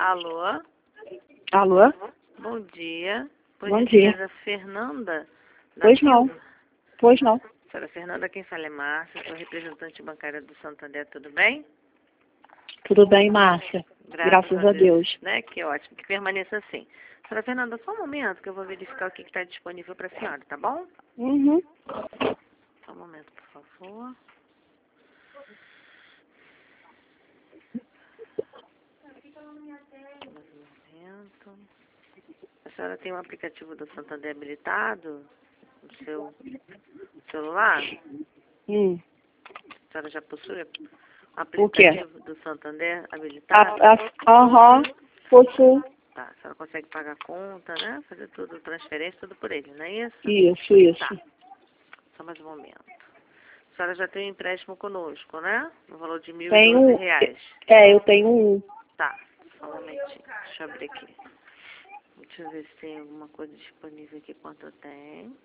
Alô? Alô? Bom dia. Bom dia. Gentileza, Fernanda? Pois não. Pois não. Senhora Fernanda, quem fala é Márcia, sou representante bancária do Santander, tudo bem? Tudo bem, Márcia? Graças a Deus. Né? Que ótimo, que permaneça assim. Senhora Fernanda, só um momento que eu vou verificar o que está disponível para a senhora, tá bom? Uhum. Só um momento, por favor. Mais um momento. A senhora tem um aplicativo do Santander habilitado no seu celular? A senhora já possui o O quê? aplicativo do Santander habilitado? Possui. Tá, a senhora consegue pagar a conta, né? Fazer tudo, transferência, tudo por ele, não é isso? Isso. Tá, só mais um momento. A senhora já tem um empréstimo conosco, né? No valor de R$ 1.012. Eu tenho um. Tá, só um momentinho. Deixa eu abrir aqui. Deixa eu ver se tem alguma coisa disponível aqui. Quanto tem?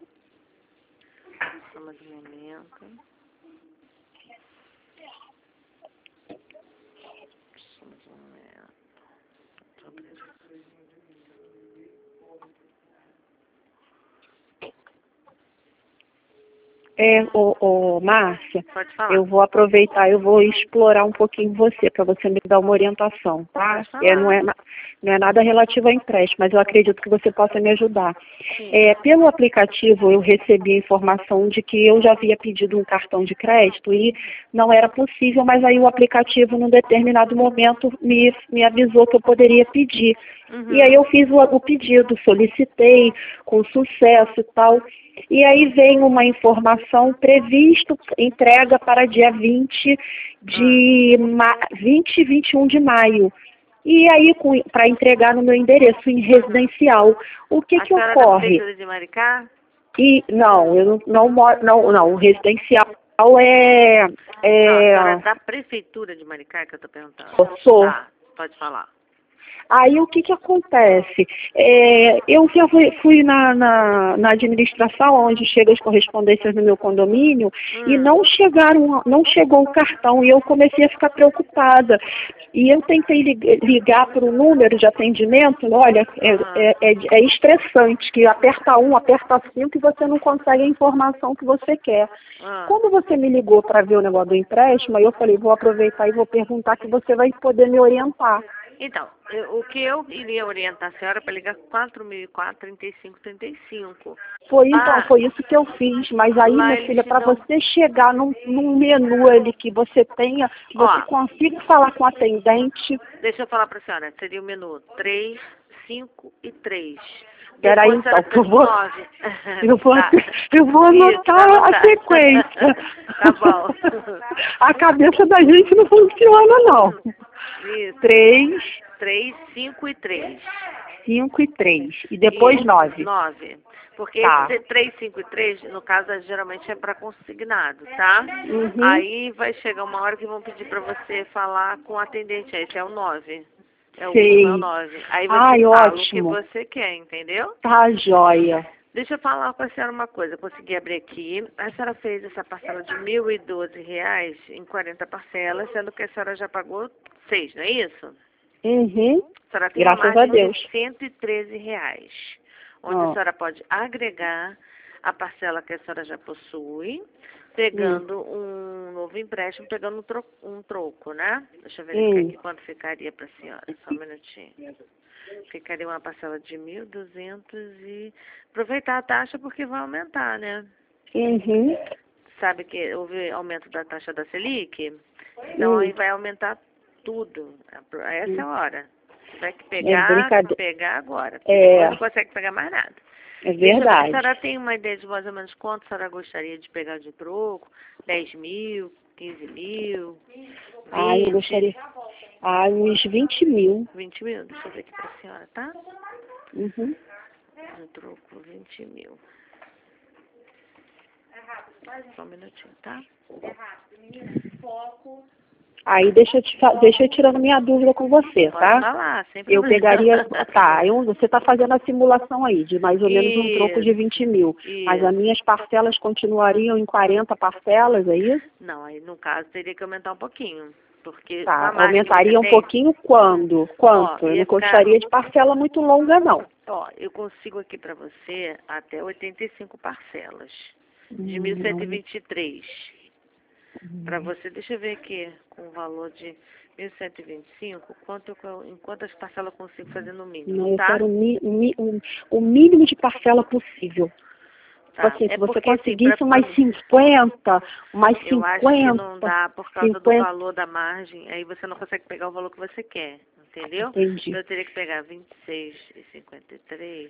Só mais um momento. Só mais um momento. Deixa eu abrir. Márcia, Pode falar. eu vou aproveitar, eu vou explorar um pouquinho você, para você me dar uma orientação, tá? Pode falar. Não é nada relativo a empréstimo, mas eu acredito que você possa me ajudar. Sim. Pelo aplicativo, eu recebi a informação de que eu já havia pedido um cartão de crédito e não era possível, mas aí o aplicativo, num determinado momento, me avisou que eu poderia pedir. Uhum. E aí eu fiz o pedido, solicitei com sucesso e tal. E aí vem uma informação previsto, entrega para dia 20 e 21 de maio. E aí, para entregar no meu endereço em residencial. O que ocorre? A senhora da Prefeitura de Maricá? Não, eu não moro, não, o residencial é... Não, a senhora é da Prefeitura de Maricá que eu estou perguntando. Eu sou. Tá, pode falar. Aí o que acontece? Eu já fui na administração, onde chegam as correspondências no meu condomínio, e não chegou o cartão, e eu comecei a ficar preocupada. E eu tentei ligar para o número de atendimento, olha, é estressante, que aperta 1, aperta 5 e você não consegue a informação que você quer. Quando você me ligou para ver o negócio do empréstimo, aí eu falei, vou aproveitar e vou perguntar que você vai poder me orientar. Então, o que eu iria orientar a senhora para ligar 4004-3535. Foi isso que eu fiz, mas aí, minha filha, para você chegar num menu ali que você tenha, você consiga falar com o atendente. Deixa eu falar para a senhora, seria o menu 3, 5 e 3. Peraí, então, eu vou anotar a sequência. Tá bom. A cabeça da gente não funciona, não. Isso. 3, 5 e 3. 5 e 3. E depois 9. 9. Porque tá. 3, 5 e 3, no caso, geralmente é para consignado, tá? Uhum. Aí vai chegar uma hora que vão pedir para você falar com o atendente. Esse é o 9. É o Sei. 9. Aí você fala ótimo. o que você quer, entendeu? Tá, joia. Deixa eu falar com a senhora uma coisa. Eu consegui abrir aqui. A senhora fez essa parcela de R$ 1.012 em 40 parcelas, sendo que a senhora já pagou 6, não é isso? Uhum. A senhora tem Graças uma margem a Deus. de R$ 113, onde a senhora pode agregar a parcela que a senhora já possui, pegando um novo empréstimo, pegando um troco, né? Deixa eu verificar aqui quanto ficaria para a senhora. Só um minutinho. Ficaria uma parcela de 1.200 e aproveitar a taxa porque vai aumentar, né? Uhum. Sabe que houve aumento da taxa da Selic? Então aí vai aumentar tudo. Essa é a hora. Você vai pegar agora. Porque não consegue pegar mais nada. É verdade. A senhora tem uma ideia de mais ou menos quanto a senhora gostaria de pegar de troco? 10 mil, 15 mil, 20? Eu gostaria. Uns 20 mil. 20 mil? Deixa eu ver aqui para a senhora, tá? Uhum. De troco, 20 mil. Só um minutinho, tá? Aí deixa eu tirando minha dúvida com você, tá? Pode falar, sem Eu problema. pegaria, você está fazendo a simulação aí, de mais ou menos um troco de 20 mil. Mas as minhas parcelas continuariam em 40 parcelas, é isso? Não, aí no caso teria que aumentar um pouquinho. Porque Tá, a margem que aumentaria você um tem, pouquinho quando? Quanto? Eu ia não ficar, gostaria de parcela muito longa, não. eu consigo aqui para você até 85 parcelas de Não. 1.123. Para você, deixa eu ver aqui, com o valor de 1.125, em quantas parcelas eu consigo fazer no Não, mínimo, eu tá? quero o mínimo de parcela possível. Tipo Tá. assim, É se você porque, assim, conseguisse umas 50, umas eu acho que não 50, dá por causa do 50, valor da margem, aí você não consegue pegar o valor que você quer, entendeu? entendi. Eu teria que pegar 26,53,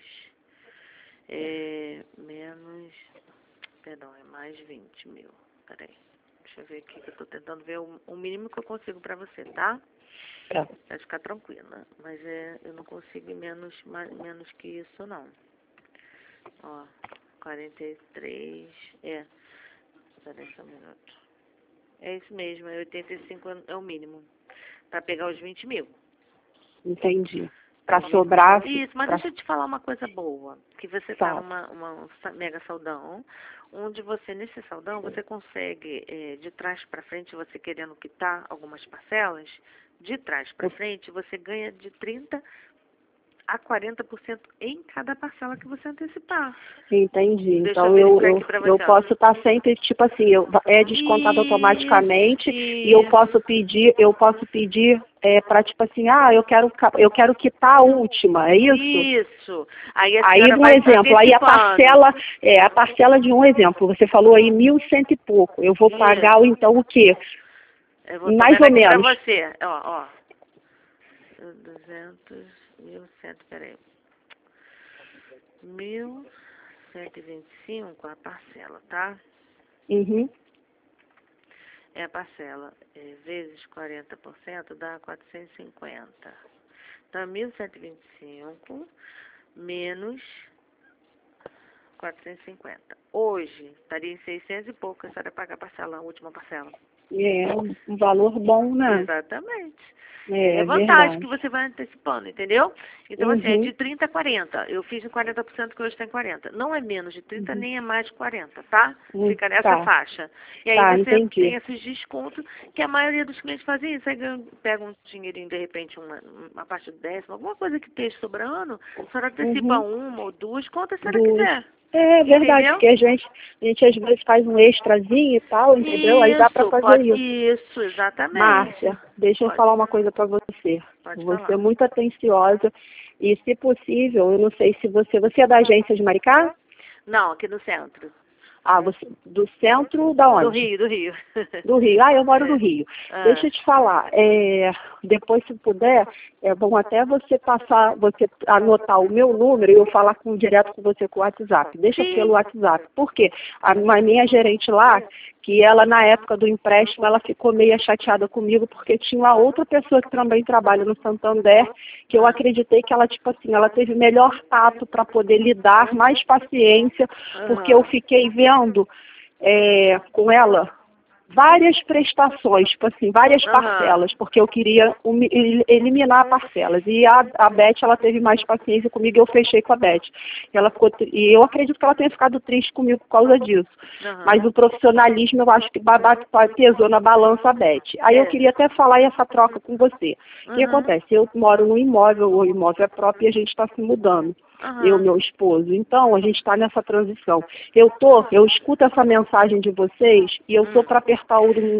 menos, perdão, é mais 20 mil. Peraí, deixa eu ver aqui que eu tô tentando ver o mínimo que eu consigo pra você, tá? Tá. Vai ficar tranquila, mas eu não consigo ir menos que isso, não. Ó, 43, peraí só um minuto. É isso mesmo, 85 é o mínimo, para pegar os 20 mil. Entendi. Para sobrar. Isso, mas deixa eu te falar uma coisa boa, que você está Fala. numa mega saldão, onde você, nesse saldão, você consegue, de trás para frente, você querendo quitar algumas parcelas, de trás para frente, você ganha de 30% a 40% em cada parcela que você antecipar. Entendi. Deixa Então eu verificar aqui para eu você, ó. posso estar sempre, tipo assim, é descontado automaticamente e eu posso pedir para tipo assim, eu quero quitar a última, é isso? Isso. Aí a Aí, senhora um vai exemplo, aí antecipando. a parcela de um exemplo, você falou aí 1.100 e pouco, eu vou pagar Isso. então o quê? Eu vou tô Mais vendo ou aqui pra menos. você. Ó. 200, 1.100, peraí. 1.125 a parcela, tá? Uhum. É a parcela. Vezes 40% dá 450. Então, 1.125 menos 450. Hoje, estaria em 600 e pouco, a senhora paga a parcela, a última parcela. É um valor bom, né? Exatamente. É Vantagem verdade. que você vai antecipando, entendeu? Então, assim, é Uhum. de 30 a 40. Eu fiz de 40% que hoje tem 40. Não é menos de 30, Uhum. nem é mais de 40, tá? Fica nessa Tá, faixa. E aí tá, você tem entendi. esses descontos, que a maioria dos clientes fazem isso. Aí pega um dinheirinho, de repente, uma parte do décimo, alguma coisa que esteja sobrando, a senhora antecipa Uhum. uma ou duas, quanto a senhora Duas. quiser. É verdade, Entendeu? porque a gente às vezes faz um extrazinho e tal, entendeu? Aí dá pra fazer isso. Isso, exatamente. Márcia, deixa eu Pode, falar uma coisa pra você. pode Você é falar. muito atenciosa e, se possível, eu não sei se você é da agência de Maricá? Não, aqui no centro. Ah, você do centro da Do onde? Rio, do Rio. Do Rio. Ah, eu moro no É. Rio. Deixa Ah, eu te falar, depois se puder, é bom até você anotar o meu número e eu falar direto com você com o WhatsApp. Deixa pelo sim. WhatsApp. Por quê? A minha gerente lá, que ela na época do empréstimo, ela ficou meio chateada comigo porque tinha uma outra pessoa que também trabalha no Santander, que eu acreditei que ela, tipo assim, ela teve melhor tato para poder lidar, mais paciência, porque eu fiquei vendo com ela várias prestações, tipo assim, várias parcelas, porque eu queria eliminar parcelas. E a Beth, ela teve mais paciência comigo e eu fechei com a Beth. E eu acredito que ela tenha ficado triste comigo por causa disso. Mas o profissionalismo, eu acho que pesou na balança a Beth. Aí eu queria até falar essa troca com você. O que acontece? Eu moro num imóvel, o imóvel é próprio e a gente está se mudando. Eu e meu esposo. Então, a gente está nessa transição. Eu escuto essa mensagem de vocês e eu tô para apertar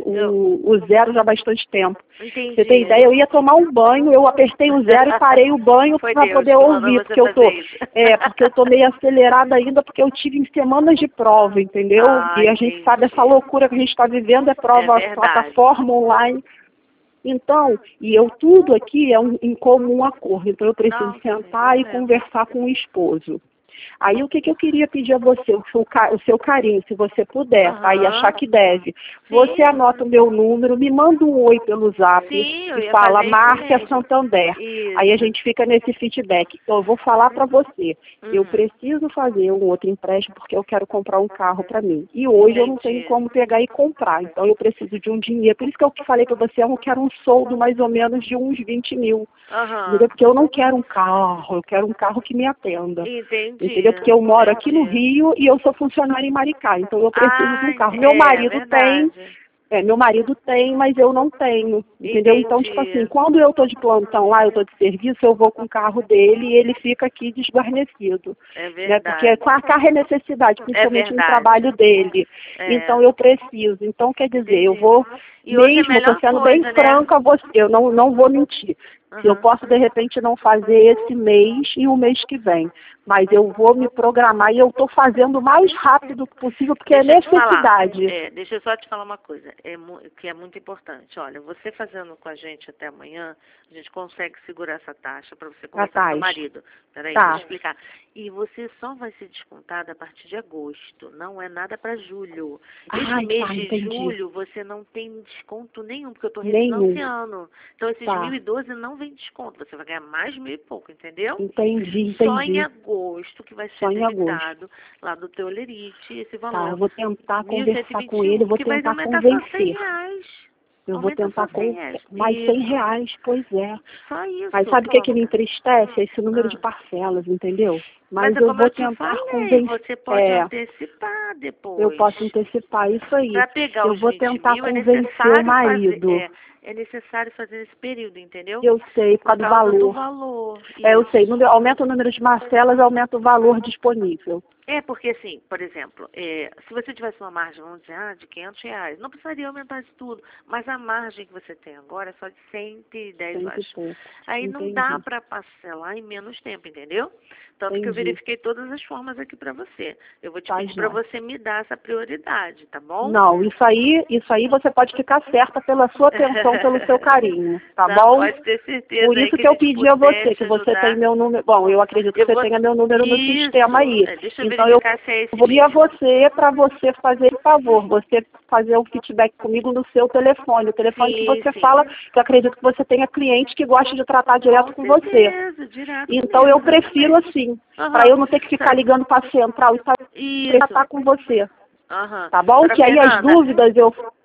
o zero já há bastante tempo. Entendi. Você tem ideia? Eu ia tomar um banho, eu apertei o zero e parei o banho para poder ouvir, porque eu tô meio acelerada ainda, porque eu tive em semanas de prova, entendeu? E a gente sabe essa loucura que a gente está vivendo, é prova, plataforma online. Então, e eu tudo aqui é em comum acordo, então eu preciso sentar e conversar com o esposo. Aí o que eu queria pedir a você, o seu carinho, se você puder, tá? E achar que deve. Você anota o meu número, me manda um oi pelo zap e fala Márcia Santander. Aí a gente fica nesse feedback. Então eu vou falar para você, eu preciso fazer um outro empréstimo porque eu quero comprar um carro para mim. E hoje eu não tenho como pegar e comprar, então eu preciso de um dinheiro. Por isso que eu falei para você, eu quero um soldo mais ou menos de uns 20 mil. Porque eu não quero um carro, eu quero um carro que me atenda. Entendeu? Porque eu moro aqui no Rio e eu sou funcionária em Maricá, então eu preciso de um carro. Meu marido tem, Meu marido tem, mas eu não tenho, entendeu? Entendi. Então, tipo assim, quando eu tô de plantão lá, eu tô de serviço, eu vou com o carro dele e ele fica aqui desguarnecido. É Né? Porque verdade. com a carro é necessidade, principalmente no verdade. trabalho dele. É. Então, eu preciso. Então, quer dizer, eu Entendi. vou, E hoje é a mesmo, eu tô melhor sendo bem coisa, né? franca, eu não vou mentir. Se eu Uhum. posso, de repente, não fazer esse mês e o mês que vem. Mas eu vou me programar e eu estou fazendo o mais rápido possível, porque é Deixa eu te falar. necessidade. Deixa eu só te falar uma coisa, que é muito importante. Olha, você fazendo com a gente até amanhã, a gente consegue segurar essa taxa para você conversar com seu marido. Peraí, deixa eu explicar. E você só vai ser descontada a partir de agosto, não é nada para julho. Esse mês de entendi. julho você não tem desconto nenhum, porque eu estou refinanciando. Então esses 1.012 não vem desconto, você vai ganhar mais 1.000 e pouco, entendeu? Entendi. Só em agosto que vai ser Só em debitado lá do teu Olerite esse valor. Eu vou tentar conversar com 1.121, ele, vou que vai tentar aumentar só R$100. convencer. Eu vou Aumenta tentar só R$100. mais R$100, pois é. Só isso. Mas sabe o que me entristece? É esse número de parcelas, entendeu? Mas é eu como vou eu te tentar falei, convencer. você pode antecipar depois. Eu posso antecipar isso aí. Para pegar Eu os vou 20 tentar mil convencer o marido. é necessário fazer nesse período, entendeu? Eu sei, por causa do valor. Eu sei, aumenta o número de parcelas, aumenta o valor disponível. Porque assim, por exemplo, se você tivesse uma margem, vamos dizer, de R$500, não precisaria aumentar isso tudo, mas a margem que você tem agora é só de 110, eu acho. Aí não dá para parcelar em menos tempo, entendeu? Tanto que eu verifiquei todas as formas aqui para você. Eu vou te pedir para você me dar essa prioridade, tá bom? Não, isso aí você pode ficar certa pela sua atenção, pelo seu carinho, tá não, bom? Pode ter certeza. Por isso que eu pedi a você, que você tem meu número. Bom, eu acredito que você tenha meu número no sistema aí. Então eu vou pedir a você para você fazer esse favor, você fazer o feedback comigo no seu telefone, o telefone que você fala, que eu acredito que você tenha cliente que gosta de tratar direto com você. Então eu prefiro assim, para eu não ter que ficar ligando para a central e tratar com você. Tá bom? Que aí as dúvidas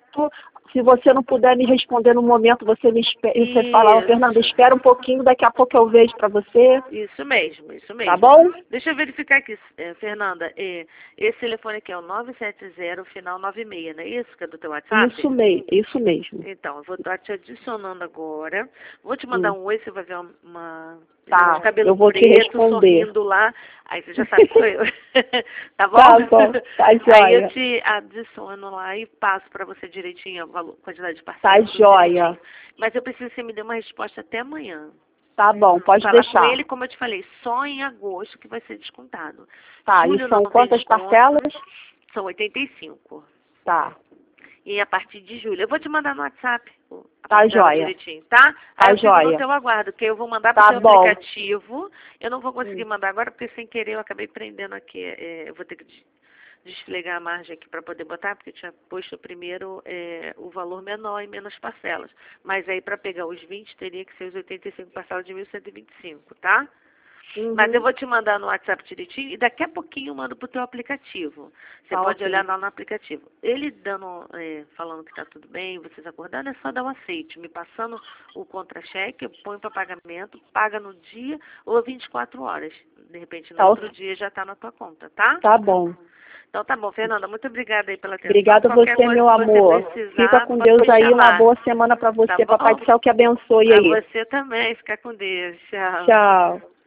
se você não puder me responder no momento, você fala, Fernanda, espera um pouquinho, daqui a pouco eu vejo para você. Isso mesmo. Tá bom? Deixa eu verificar aqui, Fernanda. Esse telefone aqui é o 970, final 96, não é isso? Que é do teu WhatsApp? Isso mesmo. Então, eu vou estar te adicionando agora. Vou te mandar um oi, você vai ver uma de cabelo eu vou preto, te responder. sorrindo lá. Aí você já sabe que sou eu. Tá bom? Tá joia. Aí eu te adiciono lá e passo para você direitinho a quantidade de parcelas. Tá joia. Mas eu preciso que você me dê uma resposta até amanhã. Tá bom, pode deixar. Falar com ele, como eu te falei, só em agosto que vai ser descontado. E são quantas parcelas? São 85. Tá. E a partir de julho. Eu vou te mandar no WhatsApp. Tá joia. Direitinho, tá? Aí eu fico no teu aguardo, que eu vou mandar pro teu aplicativo. Eu não vou conseguir mandar agora, porque sem querer eu acabei prendendo aqui. Eu vou ter que desligar a margem aqui para poder botar, porque eu tinha posto primeiro o valor menor e menos parcelas. Mas aí para pegar os 20 teria que ser os 85 parcelas de 1.125, tá? Mas eu vou te mandar no WhatsApp direitinho e daqui a pouquinho eu mando pro teu aplicativo. Você pode olhar lá no aplicativo. Ele falando que tá tudo bem, vocês acordando, é só dar um aceite. Me passando o contra-cheque, eu ponho para pagamento, paga no dia ou 24 horas. De repente, no outro dia já tá na tua conta, tá? Tá bom. Então tá bom, Fernanda, muito obrigada aí pela atenção. Obrigada a você, meu amor. Fica com Deus aí, uma boa semana para você. Papai do céu que abençoe aí. Você também, fica com Deus. Tchau. Tchau.